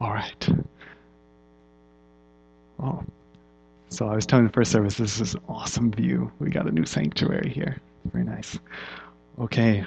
All right. Oh, so I was telling the first service, this is an awesome view. We got a new sanctuary here. Very nice. Okay.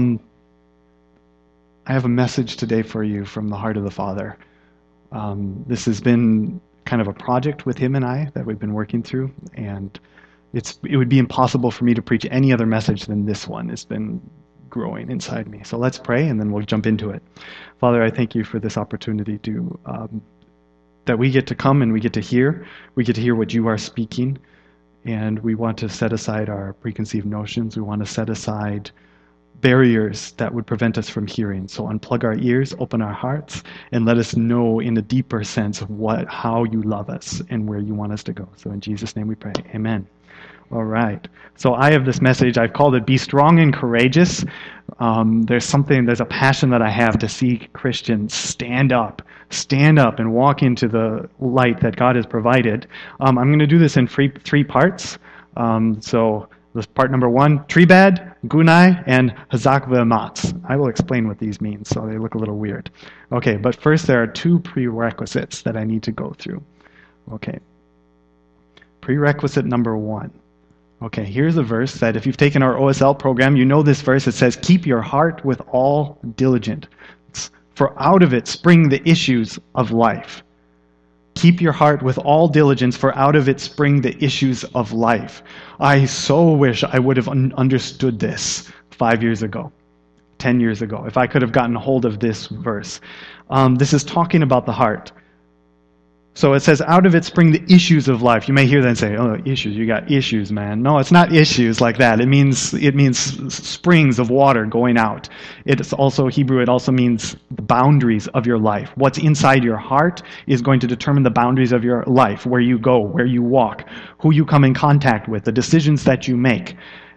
I have a message today for you from the heart of the Father. This has been kind of a project with him and I that we've been working through, and it would be impossible for me to preach any other message than this one. It's been growing inside me. So let's pray, and then we'll jump into it. Father, I thank you for this opportunity to that we get to come and we get to hear. We get to hear what you are speaking, and we want to set aside our preconceived notions. We want to set aside barriers that would prevent us from hearing. So unplug our ears, open our hearts, and let us know in a deeper sense of how you love us and where you want us to go. So in Jesus' name we pray. Amen. All right. So I have this message. I've called it Be Strong and Courageous. There's a passion that I have to see Christians stand up and walk into the light that God has provided. I'm going to do this in three parts. So this part number 1, Tribad, Gunai, and Hazak Ve'amatz. I will explain what these mean, so they look a little weird. Okay, but first there are 2 prerequisites that I need to go through. Okay. Prerequisite number 1. Okay, here's a verse that if you've taken our OSL program, you know this verse. It says, keep your heart with all diligence, for out of it spring the issues of life. Keep your heart with all diligence, for out of it spring the issues of life. I so wish I would have understood this 5 years ago, 10 years ago, if I could have gotten a hold of this verse. This is talking about the heart. So it says, out of it spring the issues of life. You may hear that and say, oh, issues, you got issues, man. No, it's not issues like that. It means springs of water going out. It's also Hebrew, it also means the boundaries of your life. What's inside your heart is going to determine the boundaries of your life, where you go, where you walk, who you come in contact with, the decisions that you make.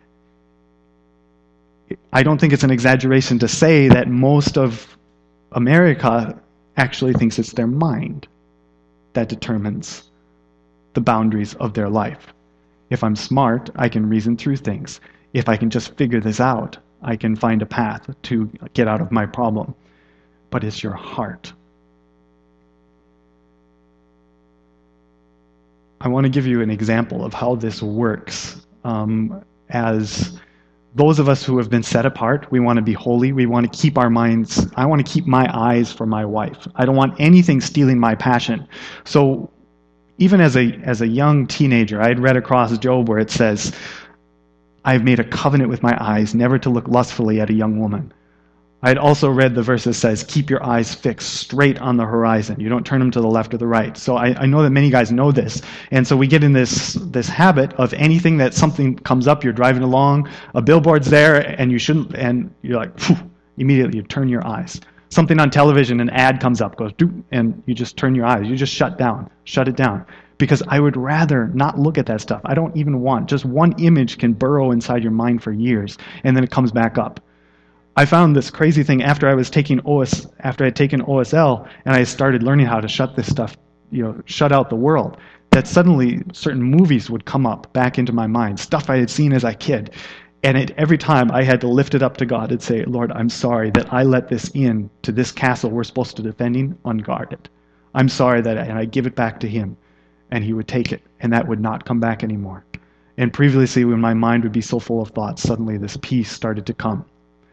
I don't think it's an exaggeration to say that most of America actually thinks it's their mind that determines the boundaries of their life. If I'm smart, I can reason through things. If I can just figure this out, I can find a path to get out of my problem. But it's your heart. I want to give you an example of how this works. As those of us who have been set apart, we want to be holy. We want to keep our minds. I want to keep my eyes for my wife. I don't want anything stealing my passion. So even as a young teenager, I had read across Job where it says, I've made a covenant with my eyes never to look lustfully at a young woman. I had also read the verse that says, keep your eyes fixed straight on the horizon. You don't turn them to the left or the right. So I know that many guys know this. And so we get in this habit of anything that something comes up, you're driving along, a billboard's there, and you shouldn't, and you're like, phew, immediately you turn your eyes. Something on television, an ad comes up, goes, doop, and you just turn your eyes. You just shut it down. Because I would rather not look at that stuff. I don't even want, just one image can burrow inside your mind for years, and then it comes back up. I found this crazy thing after I had taken OSL and I started learning how to shut this stuff, shut out the world, that suddenly certain movies would come up back into my mind, stuff I had seen as a kid. And every time I had to lift it up to God and say, Lord, I'm sorry that I let this in to this castle we're supposed to defend unguarded. I'm sorry and I give it back to him. And he would take it, and that would not come back anymore. And previously, when my mind would be so full of thoughts, suddenly this peace started to come.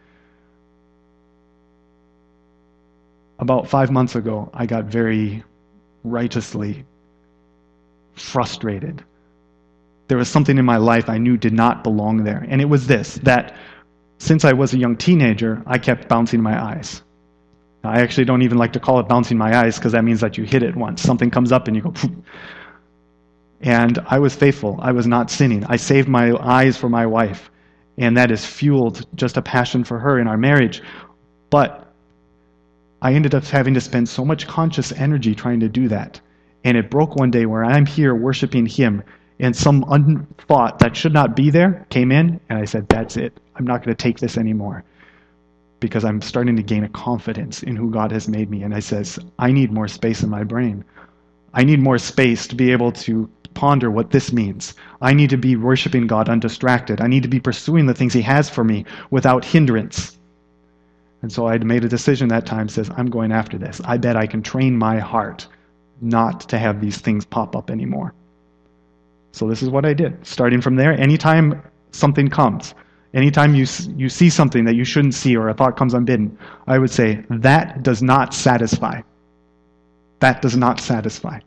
About 5 months ago, I got very righteously frustrated. There was something in my life I knew did not belong there. And it was this, that since I was a young teenager, I kept bouncing my eyes. Now, I actually don't even like to call it bouncing my eyes because that means that you hit it once. Something comes up and you go, poof. And I was faithful. I was not sinning. I saved my eyes for my wife. And that has fueled just a passion for her in our marriage. But I ended up having to spend so much conscious energy trying to do that. And it broke one day where I'm here worshiping him, and some thought that should not be there came in, and I said, that's it. I'm not going to take this anymore. Because I'm starting to gain a confidence in who God has made me. And I says, I need more space in my brain. I need more space to be able to ponder what this means. I need to be worshiping God undistracted. I need to be pursuing the things he has for me without hindrance. And so I made a decision that time, says, I'm going after this. I bet I can train my heart not to have these things pop up anymore. So this is what I did. Starting from there, anytime something comes, anytime you see something that you shouldn't see or a thought comes unbidden, I would say, that does not satisfy. That does not satisfy.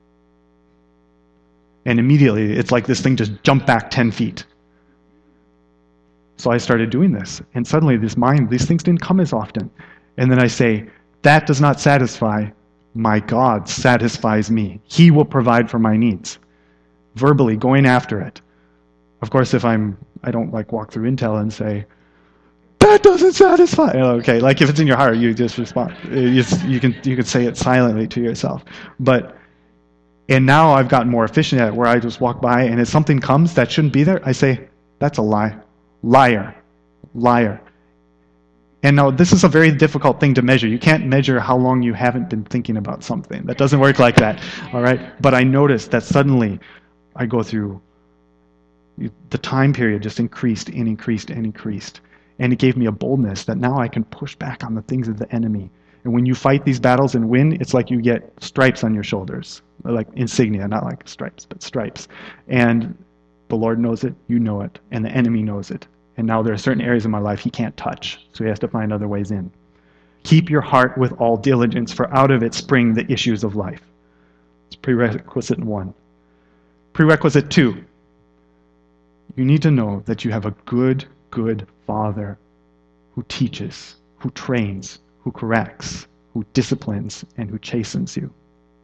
And immediately, it's like this thing just jumped back 10 feet. So I started doing this. And suddenly, these things didn't come as often. And then I say, that does not satisfy. My God satisfies me. He will provide for my needs. Verbally, going after it. Of course, if I don't walk through Intel and say, that doesn't satisfy. Okay, like if it's in your heart, you just respond. You can say it silently to yourself. And now I've gotten more efficient at it, where I just walk by, and if something comes that shouldn't be there, I say, that's a lie. Liar. Liar. And now this is a very difficult thing to measure. You can't measure how long you haven't been thinking about something. That doesn't work like that. All right? But I noticed that suddenly I go through, the time period just increased and increased and increased. And it gave me a boldness that now I can push back on the things of the enemy. And when you fight these battles and win, it's like you get stripes on your shoulders. Like insignia, not like stripes, but stripes. And the Lord knows it, you know it, and the enemy knows it. And now there are certain areas in my life he can't touch, so he has to find other ways in. Keep your heart with all diligence, for out of it spring the issues of life. It's prerequisite 1. Prerequisite 2. You need to know that you have a good Father who teaches, who trains, who corrects, who disciplines, and who chastens you.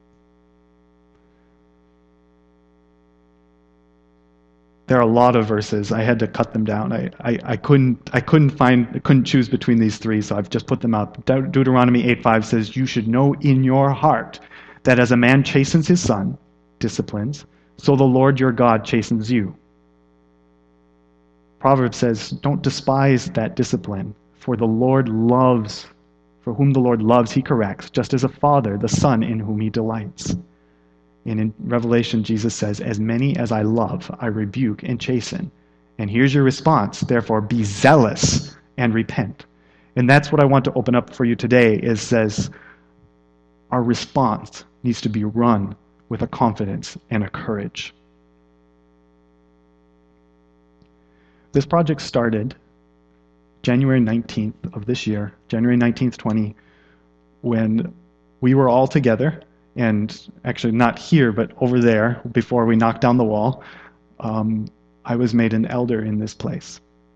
There are a lot of verses. I had to cut them down. I couldn't choose between these 3, so I've just put them up. Deuteronomy 8:5 says, you should know in your heart that as a man chastens his son, disciplines, so the Lord your God chastens you. Proverbs says, don't despise that discipline, for whom the Lord loves, he corrects, just as a father, the son in whom he delights. And in Revelation, Jesus says, as many as I love, I rebuke and chasten. And here's your response, therefore be zealous and repent. And that's what I want to open up for you today, says our response needs to be run with a confidence and a courage. This project started January 19th of this year, January 19th, 20, when we were all together, and actually not here, but over there, before we knocked down the wall. I was made an elder in this place.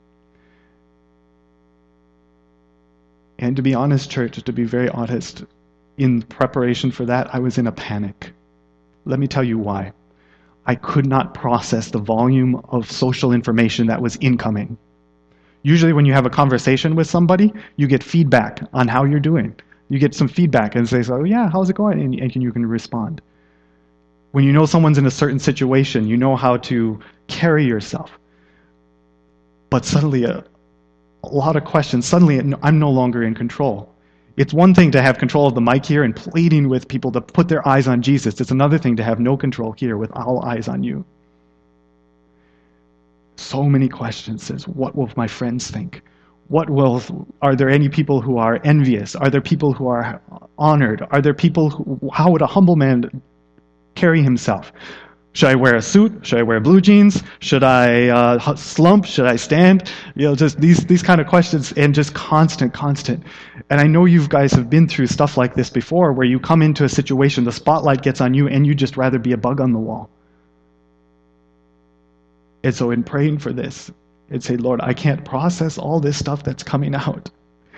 And to be honest, church, to be very honest, in preparation for that, I was in a panic. Let me tell you why. I could not process the volume of social information that was incoming. Usually when you have a conversation with somebody, you get feedback on how you're doing. You get some feedback and say, oh yeah, how's it going? And you can respond. When you know someone's in a certain situation, you know how to carry yourself. But suddenly, a lot of questions, suddenly I'm no longer in control. It's one thing to have control of the mic here and pleading with people to put their eyes on Jesus. It's another thing to have no control here with all eyes on you. So many questions. Says, what will my friends think? Are there any people who are envious? Are there people who are honored? Are there people how would a humble man carry himself? Should I wear a suit? Should I wear blue jeans? Should I slump? Should I stand? Just these kind of questions, and just constant. And I know you guys have been through stuff like this before, where you come into a situation, the spotlight gets on you, and you just rather be a bug on the wall. And so in praying for this, and say, Lord, I can't process all this stuff that's coming out.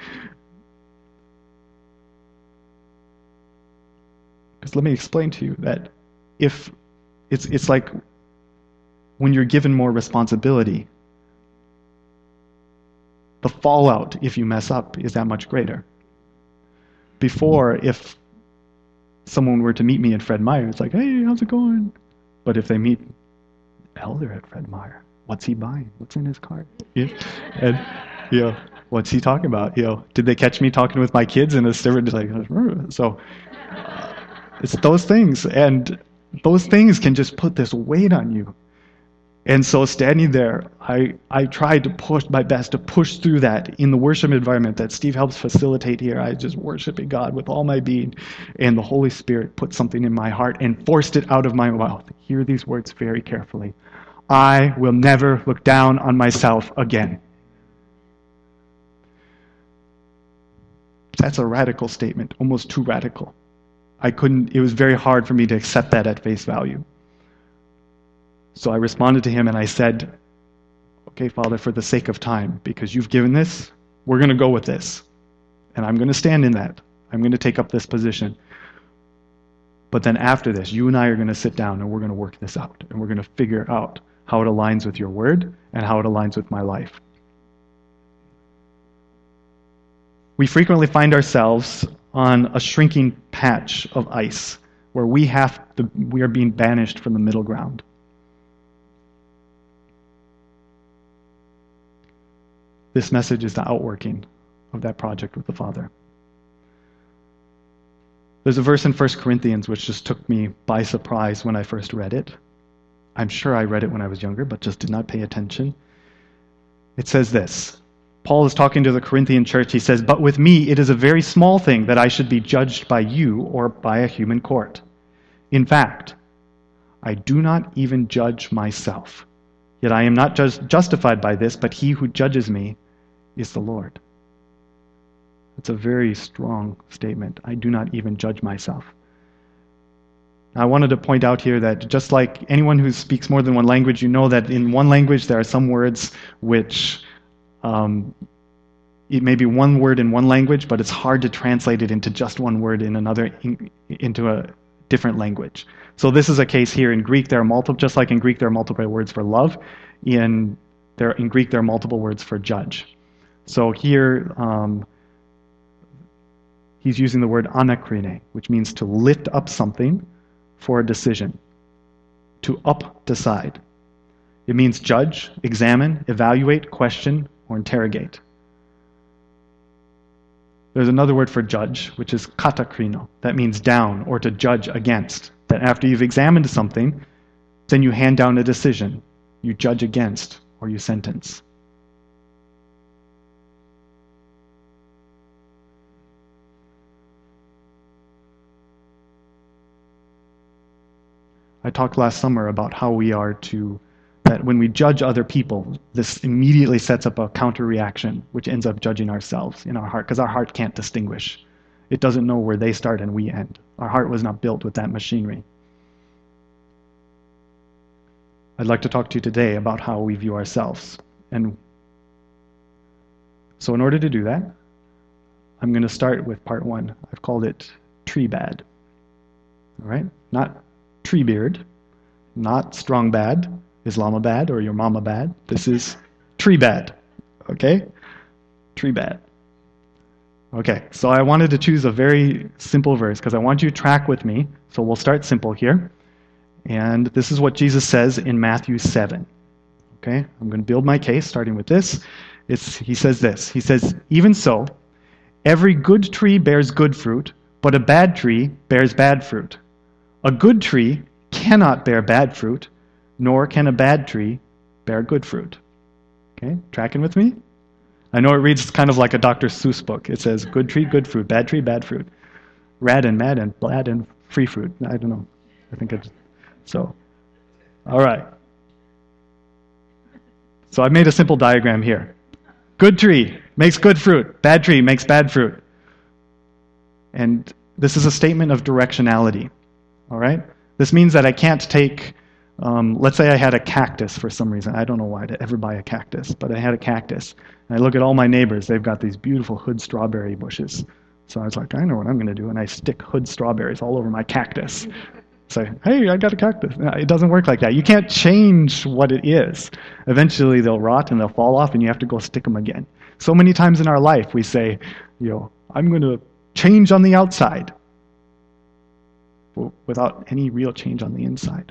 Because let me explain to you that if it's like when you're given more responsibility, the fallout if you mess up is that much greater. Before, if someone were to meet me at Fred Meyer, it's like, hey, how's it going? But if they meet Elder at Fred Meyer, what's he buying? What's in his cart? Yeah. And what's he talking about? Did they catch me talking with my kids in a different so it's those things, and those things can just put this weight on you. And so standing there, I tried to push my best to push through that in the worship environment that Steve helps facilitate here. I just worshiping God with all my being. And the Holy Spirit put something in my heart and forced it out of my mouth. Hear these words very carefully. I will never look down on myself again. That's a radical statement, almost too radical. It was very hard for me to accept that at face value. So I responded to him and I said, okay, Father, for the sake of time, because you've given this, we're going to go with this. And I'm going to stand in that. I'm going to take up this position. But then after this, you and I are going to sit down and we're going to work this out. And we're going to figure out how it aligns with your word and how it aligns with my life. We frequently find ourselves on a shrinking patch of ice where we are being banished from the middle ground. This message is the outworking of that project with the Father. There's a verse in 1 Corinthians which just took me by surprise when I first read it. I'm sure I read it when I was younger, but just did not pay attention. It says this. Paul is talking to the Corinthian church. He says, "But with me it is a very small thing that I should be judged by you or by a human court. In fact, I do not even judge myself. Yet I am not justified by this, but he who judges me is the Lord." It's a very strong statement. I do not even judge myself. I wanted to point out here that just like anyone who speaks more than one language, you know that in one language there are some words which it may be one word in one language, but it's hard to translate it into just one word in another, into a different language. So this is a case here. In Greek, there are multiple, just like in Greek there are multiple words for love, in Greek there are multiple words for judge. So here he's using the word anakrine, which means to lift up something for a decision, to decide. It means judge, examine, evaluate, question, or interrogate. There's another word for judge, which is katakrino. That means down, or to judge against. That after you've examined something, then you hand down a decision. You judge against, or you sentence. I talked last summer about how we are that when we judge other people, this immediately sets up a counter-reaction, which ends up judging ourselves in our heart, because our heart can't distinguish. It doesn't know where they start and we end. Our heart was not built with that machinery. I'd like to talk to you today about how we view ourselves. And so in order to do that, I'm going to start with part one. I've called it tree bad. All right? Not tree beard, not strong bad, Islamabad or your mama bad. This is tree bad. Okay? Tree bad. Okay, so I wanted to choose a very simple verse because I want you to track with me. So we'll start simple here. And this is what Jesus says in Matthew 7. Okay? I'm going to build my case starting with this. He says this. He says, "Even so, every good tree bears good fruit, but a bad tree bears bad fruit. A good tree cannot bear bad fruit, nor can a bad tree bear good fruit." Okay, tracking with me? I know it reads kind of like a Dr. Seuss book. It says, good tree, good fruit, bad tree, bad fruit. Rad and mad and blad and free fruit. I don't know. I think it's... So, all right. So I made a simple diagram here. Good tree makes good fruit. Bad tree makes bad fruit. And this is a statement of directionality. All right? This means that I can't take, let's say I had a cactus for some reason. I don't know why I'd ever buy a cactus, but I had a cactus. And I look at all my neighbors. They've got these beautiful hood strawberry bushes. So I was like, I know what I'm going to do. And I stick hood strawberries all over my cactus. Say, hey, I got a cactus. No, it doesn't work like that. You can't change what it is. Eventually they'll rot and they'll fall off and you have to go stick them again. So many times in our life we say, I'm going to change on the outside without any real change on the inside.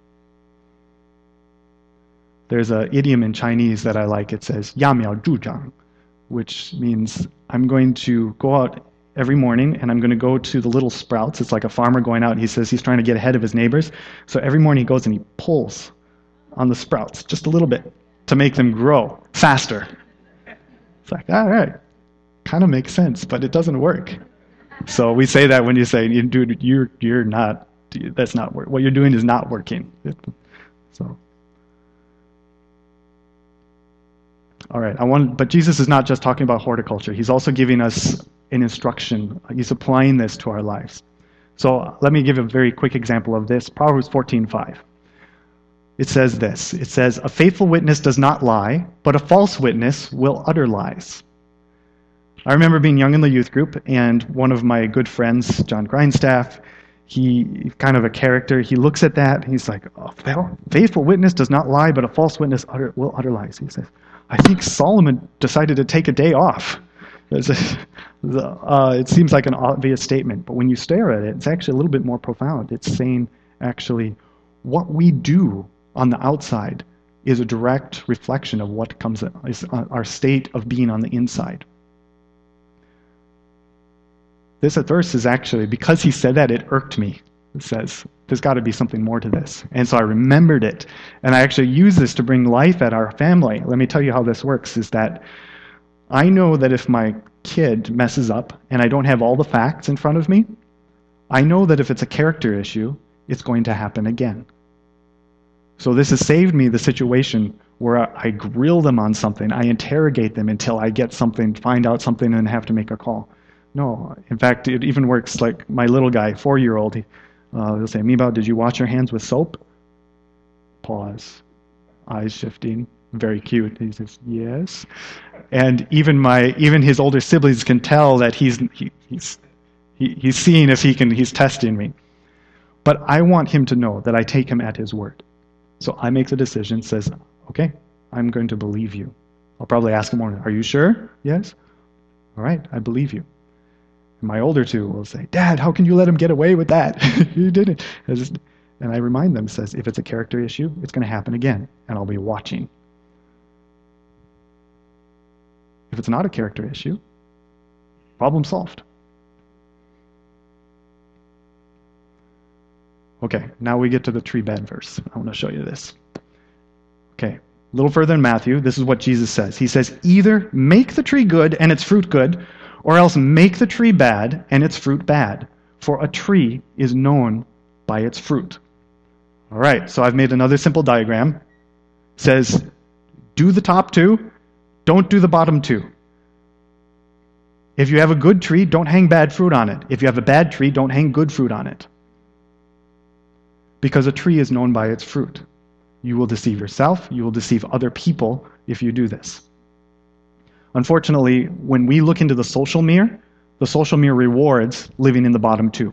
There's an idiom in Chinese that I like. It says, 揠苗助长, which means I'm going to go out every morning and I'm going to go to the little sprouts. It's like a farmer going out. He says he's trying to get ahead of his neighbors. So every morning he goes and he pulls on the sprouts, just a little bit, to make them grow faster. It's like, all right, kind of makes sense, but it doesn't work. So we say that when you say, dude, you're not, that's not work. What you're doing is not working. So, all right, but Jesus is not just talking about horticulture. He's also giving us an instruction. He's applying this to our lives. So let me give a very quick example of this. Proverbs 14:5. It says this. It says, "A faithful witness does not lie, but a false witness will utter lies." I remember being young in the youth group, and one of my good friends, John Grindstaff, he kind of a character. He looks at that, and he's like, "A faithful witness does not lie, but a false witness will utter lies." He says, "I think Solomon decided to take a day off." It seems like an obvious statement, but when you stare at it, it's actually a little bit more profound. It's saying, actually, what we do on the outside is a direct reflection of what is our state of being on the inside. This verse is actually, because he said that, it irked me. It says, there's got to be something more to this. And so I remembered it, and I actually use this to bring life at our family. Let me tell you how this works, is that I know that if my kid messes up and I don't have all the facts in front of me, I know that if it's a character issue, it's going to happen again. So this has saved me the situation where I grill them on something, I interrogate them until I get something, find out something, and have to make a call. No, in fact, it even works like my little guy, 4-year-old, he'll say, "Miba, did you wash your hands with soap?" Pause. Eyes shifting. Very cute. He says, "Yes." And even his older siblings can tell that he's seeing if he's testing me. But I want him to know that I take him at his word. So I make the decision, says, "Okay, I'm going to believe you." I'll probably ask him, "Are you sure?" "Yes." "All right, I believe you." And my older two will say, "Dad, how can you let him get away with that?" "You didn't." And I remind them, says, if it's a character issue, it's going to happen again, and I'll be watching. If it's not a character issue, problem solved. Okay, now we get to the tree bed verse. I want to show you this. Okay, a little further in Matthew, this is what Jesus says. He says, "Either make the tree good and its fruit good, or else make the tree bad and its fruit bad. For a tree is known by its fruit." All right, so I've made another simple diagram. It says, do the top two, don't do the bottom two. If you have a good tree, don't hang bad fruit on it. If you have a bad tree, don't hang good fruit on it. Because a tree is known by its fruit. You will deceive yourself, you will deceive other people if you do this. Unfortunately, when we look into the social mirror rewards living in the bottom two.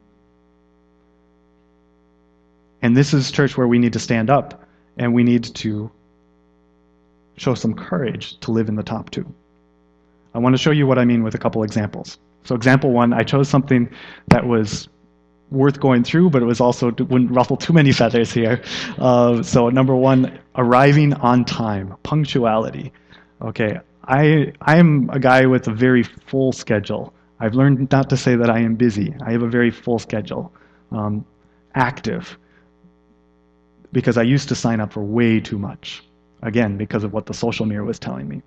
And this is church where we need to stand up and we need to show some courage to live in the top two. I want to show you what I mean with a couple examples. So example one, I chose something that was worth going through, but it was also wouldn't ruffle too many feathers here. So number one, arriving on time, punctuality. Okay, I'm a guy with a very full schedule. I've learned not to say that I am busy. I have a very full schedule, active, because I used to sign up for way too much. Again, because of what the social mirror was telling me.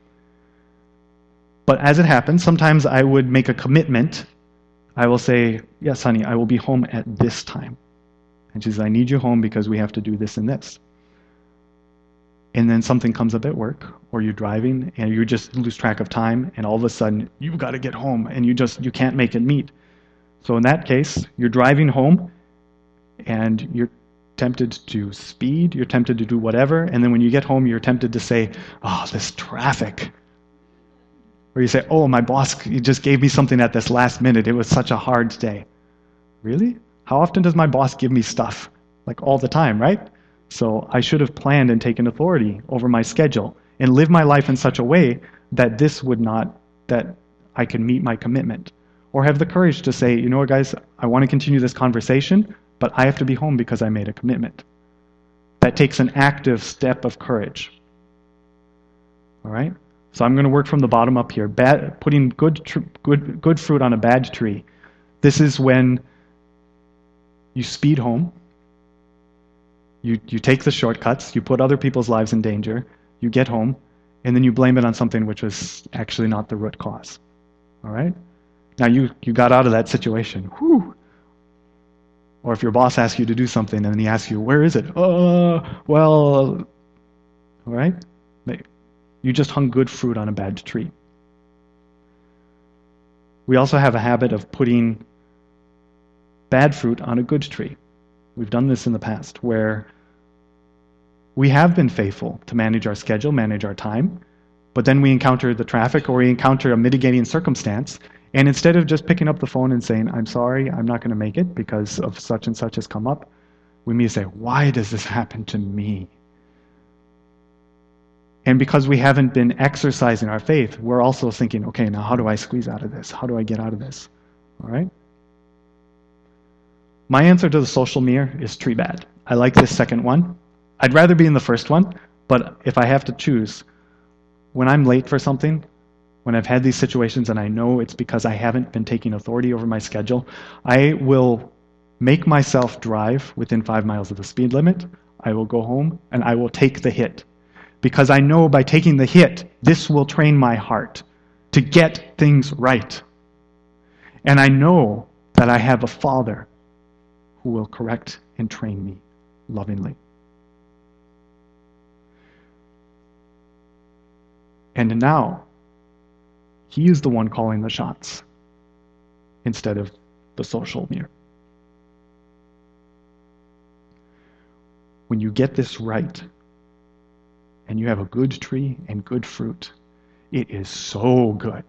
But as it happens, sometimes I would make a commitment. I will say, "Yes, honey, I will be home at this time." And she says, "I need you home because we have to do this and this." And then something comes up at work, or you're driving, and you just lose track of time, and all of a sudden, you've got to get home, and you can't make it meet. So in that case, you're driving home, and you're tempted to speed, you're tempted to do whatever, and then when you get home, you're tempted to say, "Oh, this traffic." Or you say, "Oh, my boss just gave me something at this last minute. It was such a hard day." Really? How often does my boss give me stuff? Like all the time, right? So I should have planned and taken authority over my schedule and live my life in such a way that that I can meet my commitment. Or have the courage to say, "You know what, guys, I want to continue this conversation, but I have to be home because I made a commitment." That takes an active step of courage. All right? So I'm going to work from the bottom up here, putting good fruit on a bad tree. This is when you speed home, You take the shortcuts, you put other people's lives in danger, you get home, and then you blame it on something which was actually not the root cause. All right? Now you got out of that situation. Whew. Or if your boss asks you to do something and then he asks you, where is it? Well, all right? You just hung good fruit on a bad tree. We also have a habit of putting bad fruit on a good tree. We've done this in the past where we have been faithful to manage our schedule, manage our time, but then we encounter the traffic or we encounter a mitigating circumstance, and instead of just picking up the phone and saying, I'm sorry, I'm not going to make it because of such and such has come up, we may say, why does this happen to me? And because we haven't been exercising our faith, we're also thinking, okay, now how do I squeeze out of this? How do I get out of this? All right? My answer to the social mirror is tree bad. I like this second one. I'd rather be in the first one, but if I have to choose, when I'm late for something, when I've had these situations and I know it's because I haven't been taking authority over my schedule, I will make myself drive within 5 miles of the speed limit. I will go home and I will take the hit. Because I know by taking the hit, this will train my heart to get things right. And I know that I have a Father who will correct and train me lovingly. And now, He is the one calling the shots instead of the social mirror. When you get this right, and you have a good tree and good fruit, it is so good.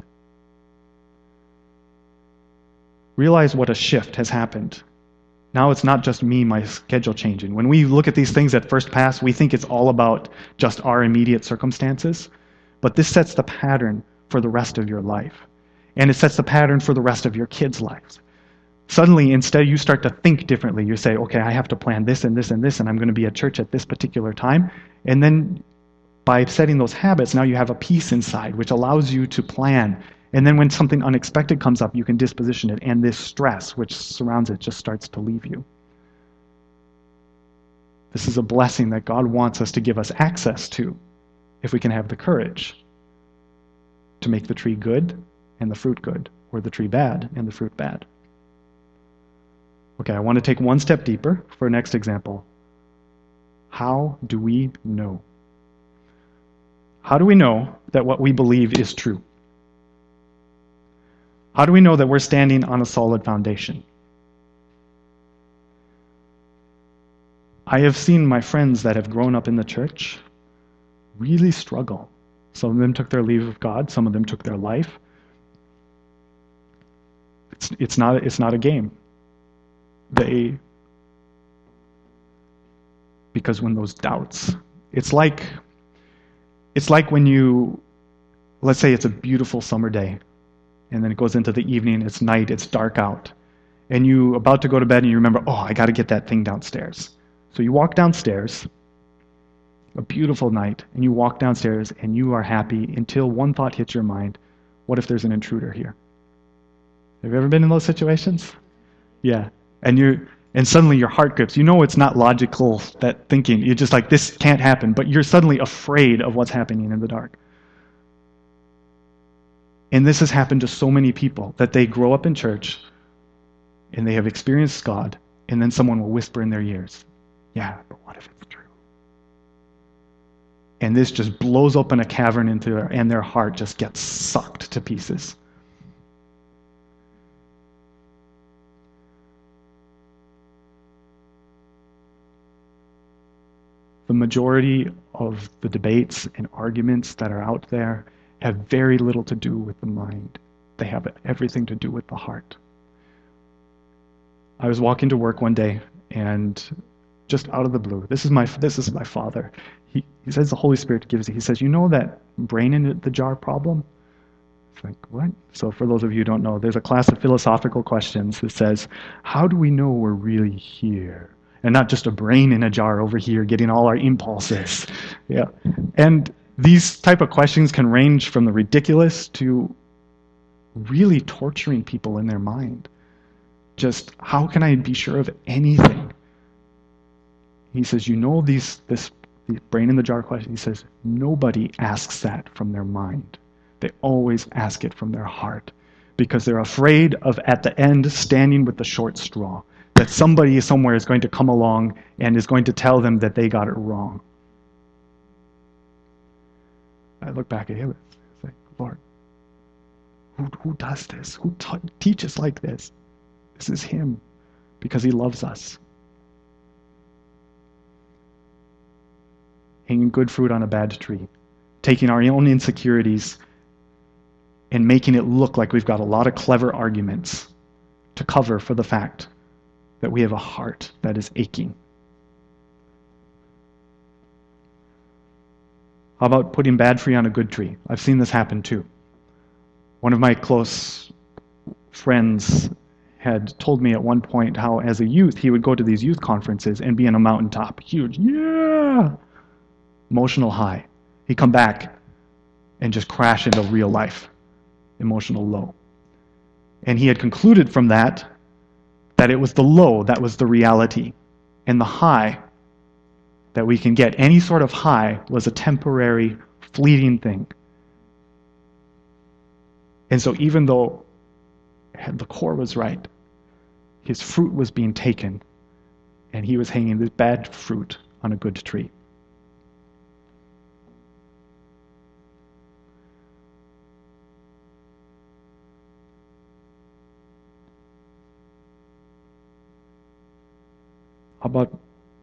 Realize what a shift has happened. Now it's not just me, my schedule changing. When we look at these things at first pass, we think it's all about just our immediate circumstances. But this sets the pattern for the rest of your life. And it sets the pattern for the rest of your kids' lives. Suddenly, instead, you start to think differently. You say, okay, I have to plan this and this and this, and I'm going to be at church at this particular time. And then by setting those habits, now you have a peace inside, which allows you to plan. And then when something unexpected comes up, you can disposition it. And this stress, which surrounds it, just starts to leave you. This is a blessing that God wants us to give us access to, if we can have the courage to make the tree good and the fruit good, or the tree bad and the fruit bad. Okay, I want to take one step deeper for our next example. How do we know? How do we know that what we believe is true? How do we know that we're standing on a solid foundation? I have seen my friends that have grown up in the church really struggle. Some of them took their leave of God. Some of them took their life. It's not a game. Because when those doubts, it's like when you, let's say it's a beautiful summer day, and then it goes into the evening, it's night, it's dark out, and you about to go to bed and you remember, oh, I got to get that thing downstairs. So you walk downstairs, a beautiful night, and you walk downstairs and you are happy until one thought hits your mind, what if there's an intruder here? Have you ever been in those situations? Yeah. And suddenly your heart grips. You know it's not logical, that thinking. You're just like, this can't happen. But you're suddenly afraid of what's happening in the dark. And this has happened to so many people, that they grow up in church and they have experienced God, and then someone will whisper in their ears, yeah, but what if it's true? And this just blows open a cavern and their heart just gets sucked to pieces. The majority of the debates and arguments that are out there have very little to do with the mind. They have everything to do with the heart. I was walking to work one day, and just out of the blue, this is my father. He says the Holy Spirit gives it. He says, you know that brain in the jar problem? It's like, what? So for those of you who don't know, there's a class of philosophical questions that says, how do we know we're really here? And not just a brain in a jar over here getting all our impulses. Yeah. And these type of questions can range from the ridiculous to really torturing people in their mind. Just, how can I be sure of anything? He says, you know this brain in the jar question. He says, nobody asks that from their mind. They always ask it from their heart because they're afraid of, at the end, standing with the short straw, that somebody somewhere is going to come along and is going to tell them that they got it wrong. I look back at him and say, Lord, who does this? Who teaches like this? This is him because he loves us. Hanging good fruit on a bad tree, taking our own insecurities and making it look like we've got a lot of clever arguments to cover for the fact that we have a heart that is aching. How about putting bad fruit on a good tree? I've seen this happen too. One of my close friends had told me at one point how as a youth he would go to these youth conferences and be on a mountaintop. Huge, yeah! Emotional high. He'd come back and just crash into real life. Emotional low. And he had concluded from that it was the low that was the reality. And the high that we can get, any sort of high, was a temporary, fleeting thing. And so even though the core was right, his fruit was being taken, and he was hanging this bad fruit on a good tree. How about,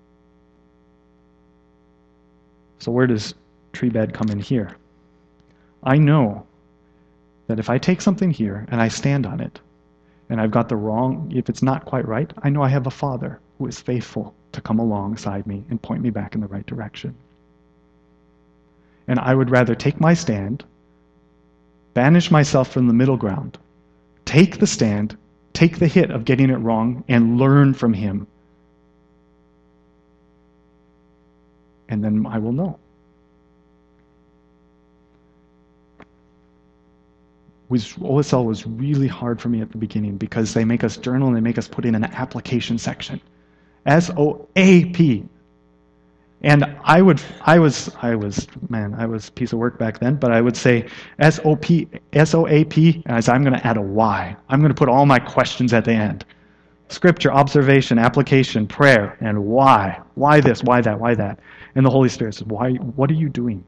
so where does tree bed come in here? I know that if I take something here and I stand on it, and I've got the wrong, if it's not quite right, I know I have a Father who is faithful to come alongside me and point me back in the right direction. And I would rather take my stand, banish myself from the middle ground, take the stand, take the hit of getting it wrong, and learn from him. And then I will know. OSL was really hard for me at the beginning because they make us journal and they make us put in an application section. SOAP. And I was a piece of work back then, but I would say SOAP, as I'm going to add a Y. I'm going to put all my questions at the end. Scripture, observation, application, prayer, and why. Why this, why that, why that. And the Holy Spirit says, "Why? What are you doing?"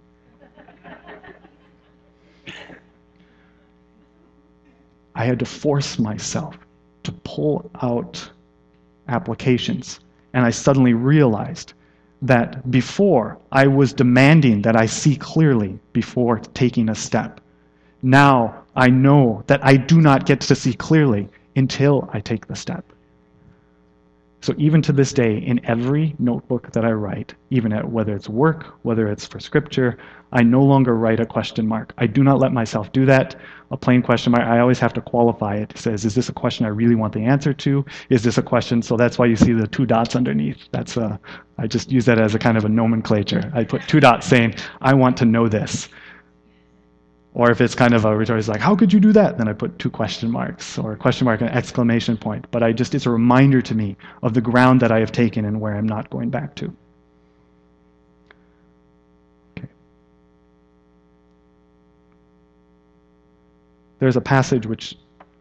I had to force myself to pull out applications. And I suddenly realized that before I was demanding that I see clearly before taking a step. Now I know that I do not get to see clearly until I take the step. So even to this day, in every notebook that I write, even at whether it's work, whether it's for scripture, I no longer write a question mark. I do not let myself do that. A plain question mark, I always have to qualify it. It says, is this a question I really want the answer to? Is this a question? So that's why you see the 2 dots underneath. I just use that as a kind of a nomenclature. I put 2 dots saying, I want to know this. Or if it's kind of a rhetorical, it's like, how could you do that? Then I put 2 question marks, or a question mark and an exclamation point. But it's a reminder to me of the ground that I have taken and where I'm not going back to. Okay. There's a passage which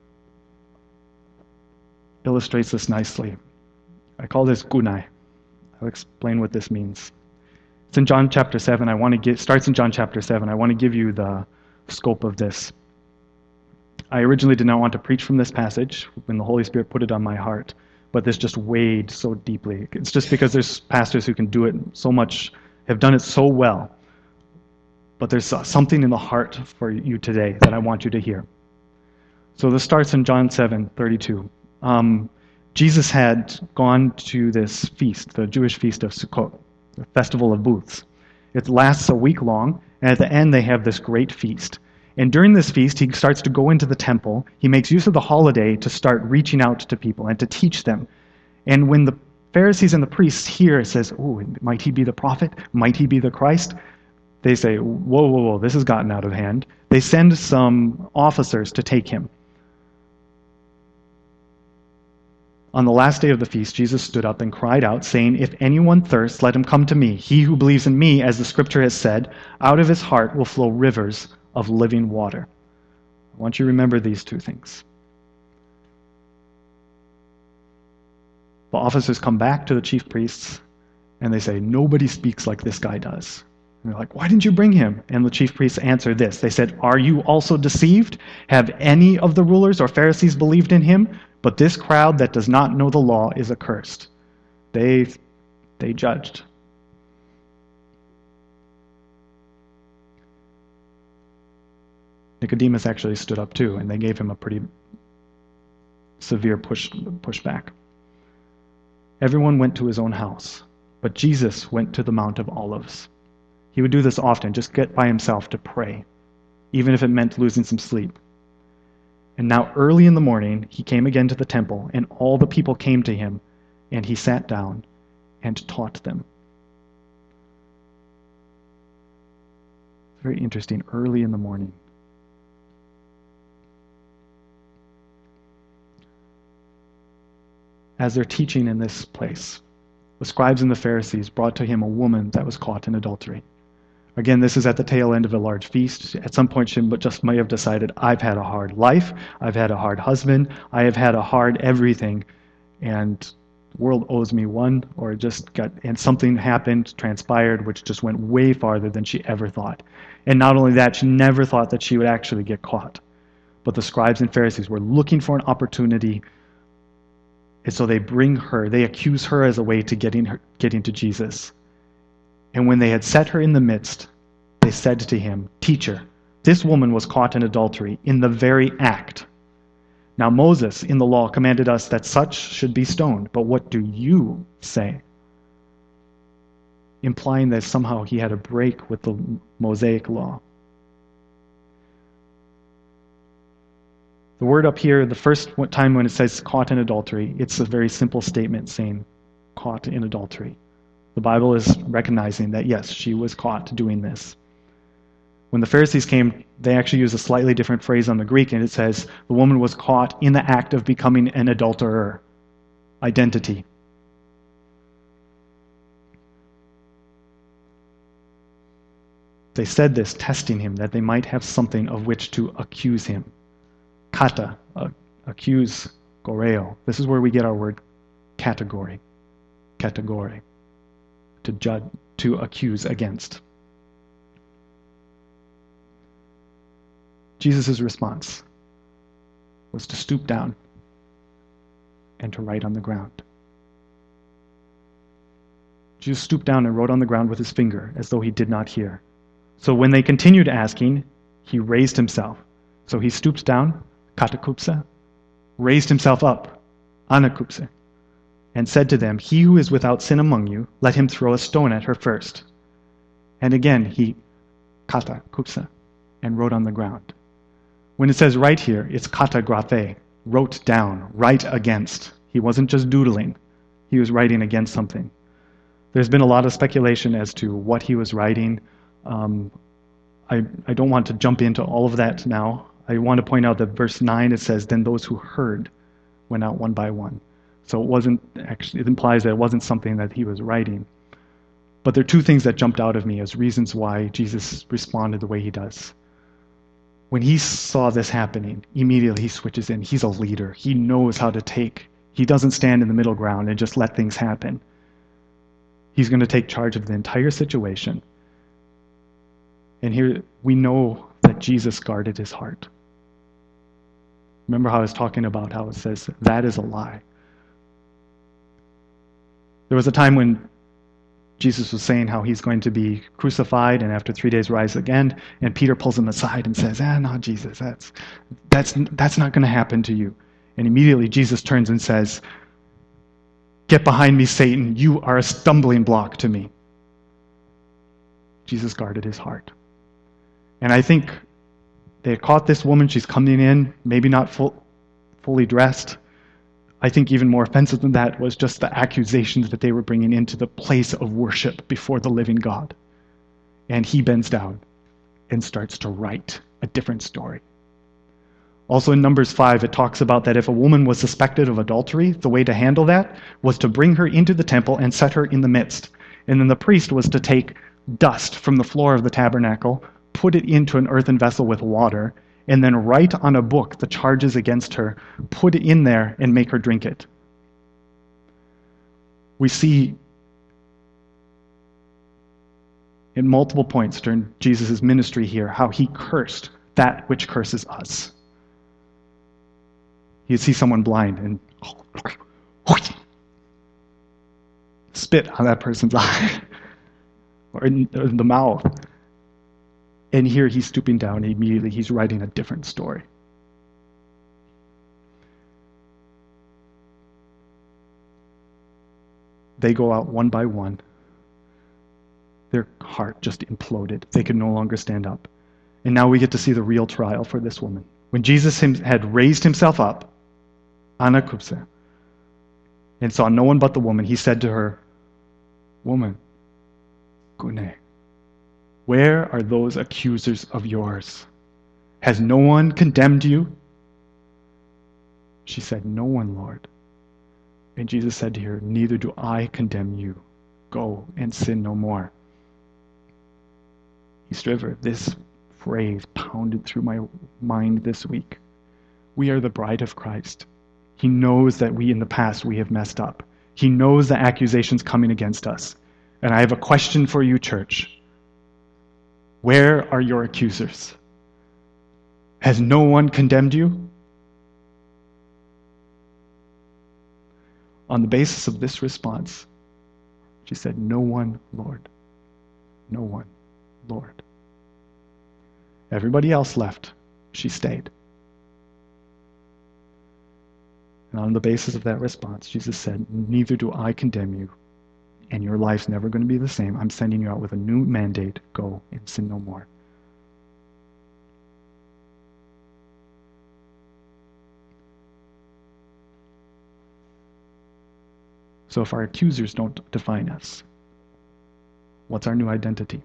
illustrates this nicely. I call this gunai. I'll explain what this means. It's in John chapter 7. Starts in John chapter 7. I want to give you the scope of this. I originally did not want to preach from this passage when the Holy Spirit put it on my heart, but this just weighed so deeply. It's just because there's pastors who can do it so much, have done it so well, but there's something in the heart for you today that I want you to hear. So this starts in John 7:32. Jesus had gone to this feast, the Jewish feast of Sukkot, the festival of booths. It lasts a week long, and at the end they have this great feast. And during this feast, he starts to go into the temple. He makes use of the holiday to start reaching out to people and to teach them. And when the Pharisees and the priests hear, it says, oh, might he be the prophet? Might he be the Christ? They say, whoa, this has gotten out of hand. They send some officers to take him. On the last day of the feast, Jesus stood up and cried out, saying, "If anyone thirsts, let him come to me. He who believes in me, as the scripture has said, out of his heart will flow rivers of living water." I want you to remember these two things. The officers come back to the chief priests and they say, "Nobody speaks like this guy does." And they're like, "Why didn't you bring him?" And the chief priests answer this. They said, "Are you also deceived? Have any of the rulers or Pharisees believed in him? But this crowd that does not know the law is accursed." They judged. Nicodemus actually stood up too, and they gave him a pretty severe pushback. Everyone went to his own house, but Jesus went to the Mount of Olives. He would do this often, just get by himself to pray, even if it meant losing some sleep. And now early in the morning, he came again to the temple, and all the people came to him, and he sat down and taught them. Very interesting, early in the morning. As they're teaching in this place, the scribes and the Pharisees brought to him a woman that was caught in adultery. Again, this is at the tail end of a large feast. At some point, she just may have decided, "I've had a hard life, I've had a hard husband, I have had a hard everything, and the world owes me one," and something happened, transpired, which just went way farther than she ever thought. And not only that, she never thought that she would actually get caught. But the scribes and Pharisees were looking for an opportunity. And so they accuse her as a way to getting to Jesus. And when they had set her in the midst, they said to him, "Teacher, this woman was caught in adultery in the very act. Now Moses in the law commanded us that such should be stoned, but what do you say?" Implying that somehow he had a break with the Mosaic law. The word up here, the first time when it says caught in adultery, it's a very simple statement saying caught in adultery. The Bible is recognizing that, yes, she was caught doing this. When the Pharisees came, they actually use a slightly different phrase on the Greek, and it says the woman was caught in the act of becoming an adulterer. Identity. They said this, testing him, that they might have something of which to accuse him. Kata, accuse, goreo. This is where we get our word category. Category. To judge, to accuse against. Jesus' response was to stoop down and to write on the ground. Jesus stooped down and wrote on the ground with his finger as though he did not hear. So when they continued asking, he raised himself. So he stooped down, katakupsa, raised himself up, anakupsa, and said to them, "He who is without sin among you, let him throw a stone at her first." And again he katakupsa and wrote on the ground. When it says right here, it's katagraphe, wrote down, write against. He wasn't just doodling. He was writing against something. There's been a lot of speculation as to what he was writing. I don't want to jump into all of that now. I want to point out that verse 9, it says, "Then those who heard went out one by one." So it implies that it wasn't something that he was writing. But there are two things that jumped out of me as reasons why Jesus responded the way he does. When he saw this happening, immediately he switches in. He's a leader. He knows how to take. He doesn't stand in the middle ground and just let things happen. He's going to take charge of the entire situation. And here we know that Jesus guarded his heart. Remember how I was talking about how it says, that is a lie. There was a time when Jesus was saying how he's going to be crucified and after 3 days rise again, and Peter pulls him aside and says, "No, Jesus, that's not going to happen to you." And immediately Jesus turns and says, "Get behind me, Satan. You are a stumbling block to me." Jesus guarded his heart. And I think they had caught this woman. She's coming in, maybe not fully dressed. I think even more offensive than that was just the accusations that they were bringing into the place of worship before the living God. And he bends down and starts to write a different story. Also in Numbers 5, it talks about that if a woman was suspected of adultery, the way to handle that was to bring her into the temple and set her in the midst. And then the priest was to take dust from the floor of the tabernacle, put it into an earthen vessel with water, and then write on a book the charges against her, put it in there, and make her drink it. We see in multiple points during Jesus' ministry here how he cursed that which curses us. You see someone blind and spit on that person's eye or in the mouth. And here he's stooping down, and immediately he's writing a different story. They go out one by one. Their heart just imploded. They could no longer stand up. And now we get to see the real trial for this woman. When Jesus had raised himself up, anakupse, and saw no one but the woman, he said to her, "Woman, gune, where are those accusers of yours? Has no one condemned you?" She said, "No one, Lord." And Jesus said to her, "Neither do I condemn you. Go and sin no more." East River, this phrase pounded through my mind this week. We are the bride of Christ. He knows that we in the past we have messed up. He knows the accusations coming against us. And I have a question for you, church. Where are your accusers? Has no one condemned you? On the basis of this response, she said, "No one, Lord. No one, Lord." Everybody else left. She stayed. And on the basis of that response, Jesus said, "Neither do I condemn you, and your life's never going to be the same. I'm sending you out with a new mandate. Go and sin no more." So if our accusers don't define us, what's our new identity?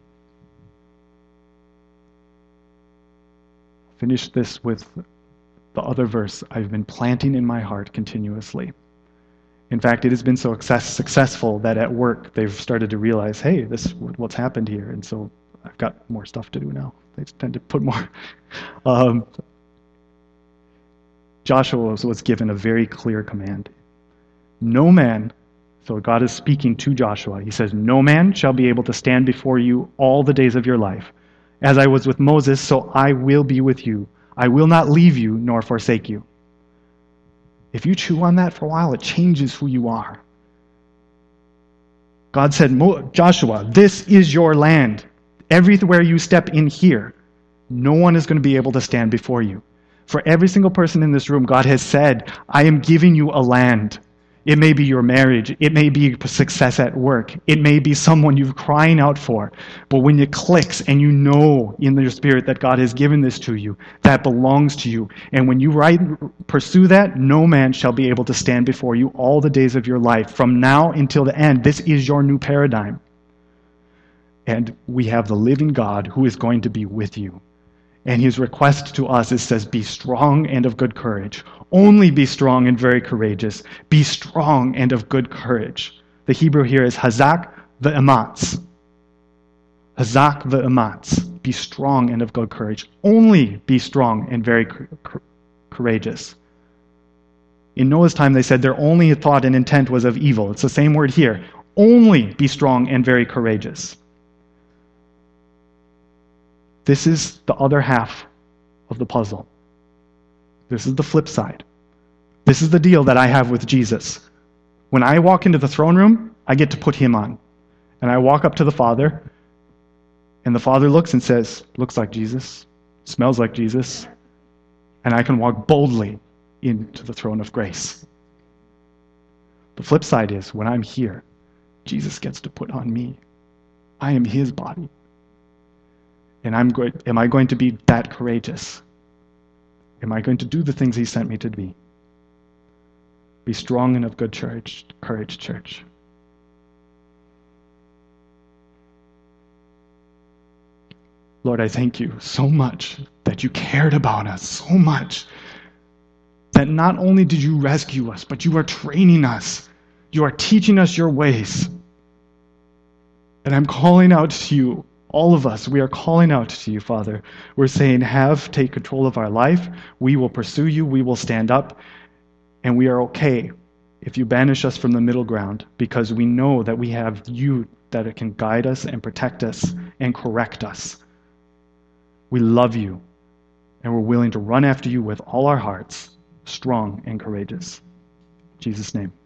Finish this with the other verse I've been planting in my heart continuously. In fact, it has been so successful that at work they've started to realize, hey, this is what's happened here, and so I've got more stuff to do now. They tend to put more. Joshua was given a very clear command. No man, so God is speaking to Joshua. He says, "No man shall be able to stand before you all the days of your life. As I was with Moses, so I will be with you. I will not leave you nor forsake you." If you chew on that for a while, it changes who you are. God said, "Joshua, this is your land. Everywhere you step in here, no one is going to be able to stand before you." For every single person in this room, God has said, "I am giving you a land." It may be your marriage. It may be success at work. It may be someone you're crying out for. But when it clicks and you know in your spirit that God has given this to you, that belongs to you. And when you pursue that, no man shall be able to stand before you all the days of your life. From now until the end, this is your new paradigm. And we have the living God who is going to be with you. And his request to us says, "Be strong and of good courage." Only be strong and very courageous. Be strong and of good courage. The Hebrew here is hazak ve'ematz. Hazak ve'ematz. Be strong and of good courage. Only be strong and very courageous. In Noah's time, they said their only thought and intent was of evil. It's the same word here. Only be strong and very courageous. This is the other half of the puzzle. This is the flip side. This is the deal that I have with Jesus. When I walk into the throne room, I get to put him on. And I walk up to the Father, and the Father looks and says, "Looks like Jesus, smells like Jesus." And I can walk boldly into the throne of grace. The flip side is, when I'm here, Jesus gets to put on me. I am his body. And am I going to be that courageous? Am I going to do the things he sent me to be? Be strong and of good courage, church. Lord, I thank you so much that you cared about us so much that not only did you rescue us, but you are training us. You are teaching us your ways. And I'm calling out to you, all of us, we are calling out to you, Father. We're saying, take control of our life. We will pursue you. We will stand up. And we are okay if you banish us from the middle ground, because we know that we have you that can guide us and protect us and correct us. We love you, and we're willing to run after you with all our hearts, strong and courageous. In Jesus' name.